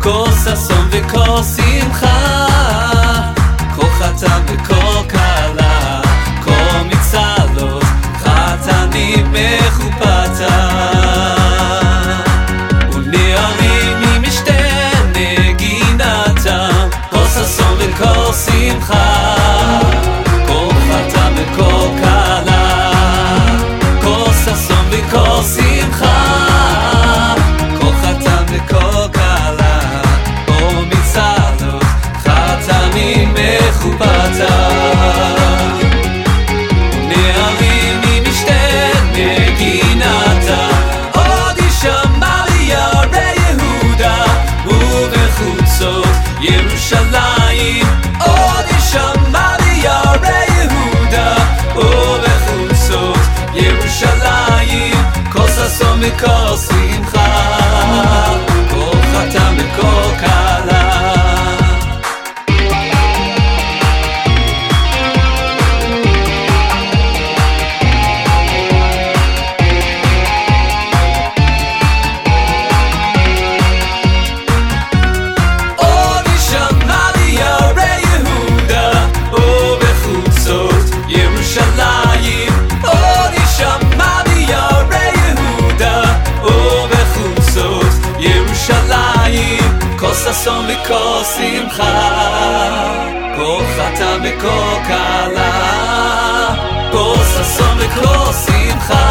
כל ששון וכל שמחה, כל חתן וכל כלה, כל מצלות, חתנים מחופתה, ונערים עם משתה נגינתם, כל ששון וכל שמחה, כל חתן וכל כלה, כל ששון וכל שמחה, כל חתן וכל כלה, כל מצלות, חתנים מחופתה, נערים עם משתה נגינתה, עוד יישמע ביערי יהודה ובחוצות ירושלים, עוד יישמע ביערי יהודה ובחוצות ירושלים, כל ששון וכל שמחה, כל חתן וכל כלה. כל ששון וכל שמחה, כל חתן וכל כלה, כל ששון וכל שמחה,